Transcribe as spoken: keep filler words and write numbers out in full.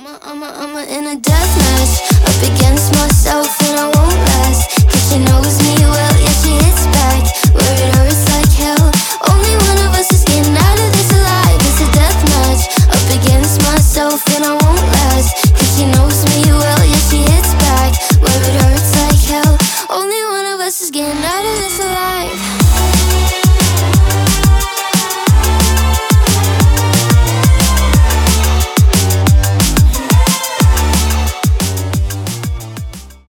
I'm a, I'm a, I'm a in a death match up against myself.